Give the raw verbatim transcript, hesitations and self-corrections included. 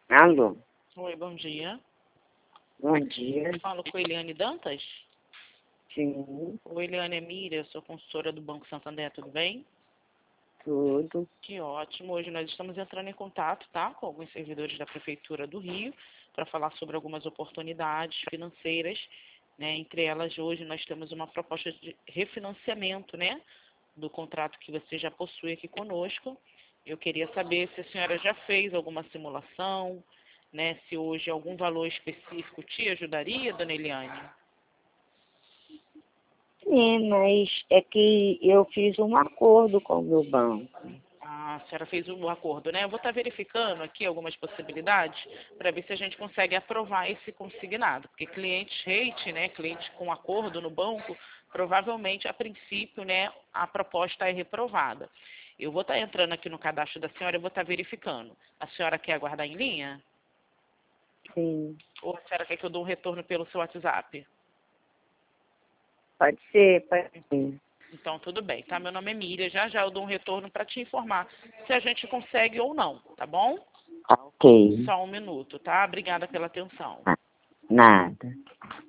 Alô? Oi, bom dia. Bom Aqui dia. eu falo com a Eliane Dantas. Sim, Oi, Eliane, é Miriam, eu sou consultora do Banco Santander, tudo bem? tudo. Que ótimo. Hoje nós estamos entrando em contato, tá, com alguns servidores da Prefeitura do Rio para falar sobre algumas oportunidades financeiras, né? Entre elas, hoje nós temos uma proposta de refinanciamento, né, do contrato que você já possui aqui conosco. Eu queria saber se a senhora já fez alguma simulação, né, se hoje algum valor específico te ajudaria, dona Eliane? Sim, mas é que eu fiz um acordo com o meu banco. Ah, a senhora fez um acordo, né? Eu vou estar verificando aqui algumas possibilidades para ver se a gente consegue aprovar esse consignado. Porque cliente rate, né, cliente com acordo no banco, provavelmente, a princípio, né, a proposta é reprovada. Eu vou estar entrando aqui no cadastro da senhora e vou estar verificando. A senhora quer aguardar em linha? Sim, Ou a senhora quer que eu dou um retorno pelo seu WhatsApp? pode ser, pode ser. Então, tudo bem, tá? Meu nome é Miriam. Já já eu dou um retorno para te informar se a gente consegue ou não, tá bom? Ok. Só um minuto, tá? Obrigada pela atenção. Ah, nada.